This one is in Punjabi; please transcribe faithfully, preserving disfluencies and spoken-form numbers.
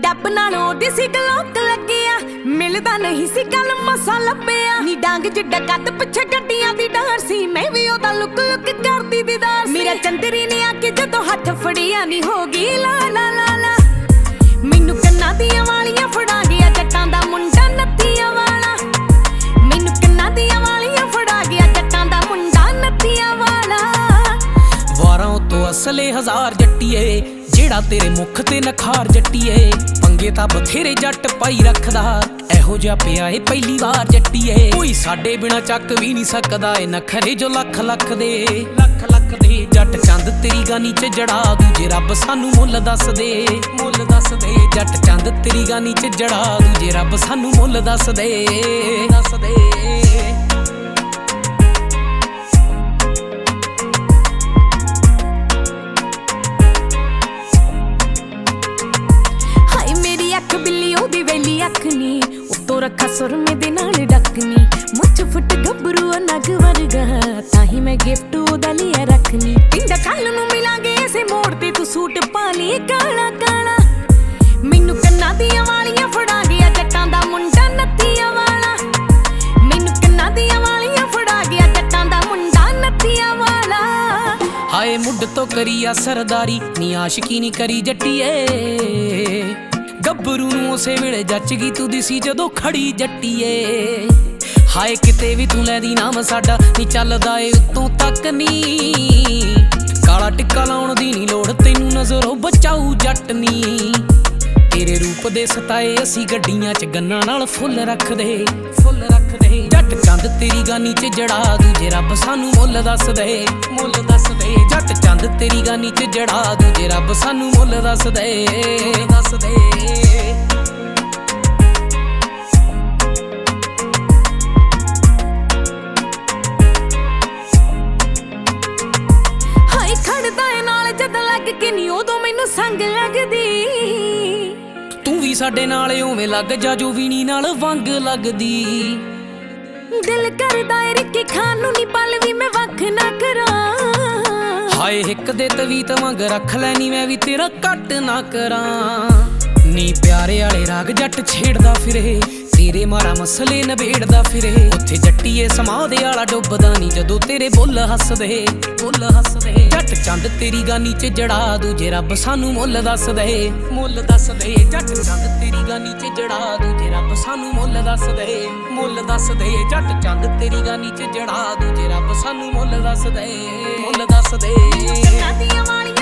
ਡੱਬ ਨਾਲੋਂ ਦੀ ਸੀ ਗਲੋਕ ਲੱਗਿਆ ਮਿਲਦਾ ਨਹੀਂ ਸੀ ਕੱਲ ਮਸਾ ਲੱਭਿਆ ਨੀ ਡਾਂਗ ਜਿੱਡਾ ਕੱਦ ਪਿੱਛੇ ਗੱਡੀਆਂ ਦੀ ਡਾਰ ਸੀ ਮੈਂ ਵੀ ਉਹਦਾ ਲੁੱਕ ਲੁੱਕ ਕਰਦੀ ਦੀਦਾਰ ਮੇਰਾ ਚੰਦਰੀ ਨੇ ਆ ਕੇ ਜਦੋਂ ਹੱਥ ਫੜਿਆ ਨੀ ਹੋ ਗਈ ਲਾ ਲਾ ਲਾ ਲਾ ਮੈਨੂੰ ਕੰਨਾਂ ਦੀਆਂ ਵਾਲੀਆਂ ਫੜਾ ਗਿਆ ਜੱਟਾਂ ਦਾ ਮੁੰਡਾ ਨੱਤੀਆਂ ਵਾਲਾ ਮੈਨੂੰ ਕੰਨਾਂ ਦੀਆਂ ਵਾਲੀਆਂ ਫੜਾ ਗਿਆ ਜੱਟਾਂ ਦਾ ਮੁੰਡਾ ਨੱਤੀਆਂ ਵਾਲਾ ਵਾਰਾਂ ਉਤੋਂ ਅਸਲੇ ਹਜ਼ਾਰ ਜੱਟੀਏ ਜਿਹੜਾ ਤੇਰੇ ਮੁਖ ਤੇ ਨਖਾਰ ਜੱਟੀਏ ਪੰਗੇ ਤਾਂ ਬਥੇਰੇ ਜੱਟ ਪਾਈ ਰੱਖਦਾ ਇਹੋ ਜਿਹਾ ਪਿਆ ਏ ਪਹਿਲੀ ਵਾਰ ਜੱਟੀਏ ਕੋਈ ਸਾਡੇ ਬਿਨਾ ਚੱਕ ਵੀ ਨਹੀਂ ਸਕਦਾ ਏ ਨਖਰੇ ਜੋ ਲੱਖ ਲੱਖ ਦੇ ਲੱਖ ਲੱਖ ਦੇ ਜੱਟ ਚੰਦ ਤੇਰੀ ਗਾਨੀ ਚ ਜੜਾ ਦੂਜੇ ਰੱਬ ਸਾਨੂੰ ਮੁੱਲ ਦੱਸ ਦੇ ਮੁੱਲ ਦੱਸ ਦੇ ਜੱਟ ਚੰਦ ਤੇਰੀ ਗਾਨੀ ਚ ਜੜਾ ਦੂਜੇ ਰੱਬ ਸਾਨੂੰ ਮੁੱਲ ਦੱਸ ਦੇ ਦੱਸ ਦੇ ਅੱਖ ਬਿੱਲੀ ਉਹਦੀ ਵੇਲੀ ਅੱਖ ਨੀ ਉੱਤੋਂ ਰੱਖਾ ਸੁਰਮੇ ਦੇ ਨਾਲ ਡੱਕਨੀ ਮੁੱਛ ਫੁੱਟ ਗੱਭਰੂ ਨਗ ਵਰਗਾ ਤਾਂ ਹੀ ਮੈਂ ਗਿਫਟ ਉਹਦਾ ਲਿਆ ਰੱਖਨੀ ਪਿੰਡਾ ਕੱਲ ਨੂੰ ਮਿਲਾਂਗੇ ਇਸੇ ਮੋੜ ਤੇ ਤੂੰ ਸੂਟ ਪਾ ਲਈ ਕਾਲਾ ਕਾਲਾ ਮੈਨੂੰ ਕੰਨਾਂ ਦੀਆਂ ਵਾਲੀਆਂ ਫੜਾ ਗਿਆ ਜੱਟਾਂ ਦਾ ਮੁੰਡਾ ਨੱਤੀਆਂ ਵਾਲਾ ਮੈਨੂੰ ਕੰਨਾਂ ਦੀਆਂ ਵਾਲੀਆਂ ਫੜਾ ਗਿਆ ਜੱਟਾਂ ਦਾ ਮੁੰਡਾ ਨੱਤੀਆਂ ਵਾਲਾ ਹਾਏ ਮੁੱਢ ਤੋਂ ਕਰੀ ਆ ਸਰਦਾਰੀ ਨੀ ਆਸ਼ਕੀ ਨੀ ਕਰੀ ਜੱਟੀਏ ਗੱਭਰੂ ਨੂੰ ਉਸੇ ਵੇਲੇ ਜੱਚ ਗਈ ਤੂੰ ਦਿਸੀ ਜਦੋਂ ਖੜੀ ਜੱਟੀਏ ਹਾਏ ਕਿਤੇ ਵੀ ਤੂੰ ਲੈਦੀ ਨਾਮ ਸਾਡਾ ਨੀ ਚੱਲਦਾ ਏ ਉੱਤੋਂ ਤੱਕ ਨੀ ਕਾਲਾ ਟਿੱਕਾ ਲਾਉਣ ਦੀ ਨੀ ਲੋੜ ਤੈਨੂੰ ਨਜ਼ਰੋਂ ਬਚਾਊ ਜੱਟ ਨੀ ਤੇਰੇ ਰੂਪ ਦੇ ਸਤਾਏ ਅਸੀਂ ਗੱਡੀਆਂ ਚ ਗੰਨਾਂ ਨਾਲ ਫੁੱਲ ਰੱਖਦੇ ਫੁੱਲ ਰੱਖਦੇ ਜੱਟ ਚੰਦ ਤੇਰੀ ਗਾਨੀ ਚ ਜੜਾ ਦੂਜੇ ਰੱਬ ਸਾਨੂੰ ਮੁੱਲ ਦੱਸ ਦੇ ਮੁੱਲ ਦੱਸ ਦੇ ਜੱਟ ਚੰਦ ਤੇਰੀ ਗਾਨੀ ਚ ਜੜਾ ਦੂਜੇ ਰੱਬ ਸਾਨੂੰ ਮੁੱਲ ਦੱਸ ਦੇ ਦੱਸ ਦੇ ਹਾਏ ਖੜਦਾ ਏ ਨਾਲ ਜਦ ਲੱਗ ਕੇ ਨੀ ਉਦੋਂ ਮੈਨੂੰ ਸੰਗ ਲੱਗਦੀ ਤੂੰ ਵੀ ਸਾਡੇ ਨਾਲ ਉਵੇਂ ਲੱਗ ਜਾ ਜੋ ਵੀਣੀ ਨਾਲ ਵੰਗ ਲੱਗਦੀ ਦਿਲ ਕਰਦਾ ਏ ਰਿੱਕੀ ਖਾਨ ਨੂੰ ਨੀ ਪਲ ਵੀ ਮੈਂ ਵੱਖ ਨਾ ਕਰਾਂ ਹਾਏ ਇੱਕ ਦੇ ਤਵੀਤ ਵਾਂਗ ਰੱਖ ਲੈਣੀ ਮੈਂ ਵੀ ਤੇਰਾ ਕੱਟ ਨਾ ਕਰਾਂ ਨੀ ਪਿਆਰੇ ਵਾਲੇ ਰਾਗ ਜੱਟ ਛੇੜਦਾ ਫਿਰੇ ਤੇਰੇ ਮਾਰਾ ਮਸਲੇ ਨਬੇੜਦਾ ਫਿਰੇ ਉੱਥੇ ਜੱਟੀਏ ਸਮਾਦੇ ਵਾਲਾ ਡੁੱਬਦਾ ਨੀ ਜਦੋਂ ਤੇਰੇ ਬੁੱਲ ਹੱਸਦੇ ਬੁੱਲ ਹੱਸਦੇ ਜੱਟ ਚੰਦ ਤੇਰੀ ਗਾਨੀ ਚ ਜੜਾ ਦੂਜੇ ਰੱਬ ਸਾਨੂੰ ਮੁੱਲ ਦੱਸ ਦੇ ਮੁੱਲ ਦੱਸ ਦੇ ਜੱਟ ਚੰਦ ਤੇਰੀ ਗਾਨੀ ਚ ਜੜਾ ਦੂਜੇ ਰੱਬ ਸਾਨੂੰ ਮੁੱਲ ਦੱਸ ਦੇ ਮੁੱਲ ਦੱਸ ਦੇ ਜੱਟ ਚੰਦ ਤੇਰੀ ਗਾਨੀ ਚ ਜੜਾ ਦੂਜੇ ਰੱਬ ਸਾਨੂੰ ਮੁੱਲ ਦੱਸ ਦੇ ਮੁੱਲ ਦੱਸ ਦੇ।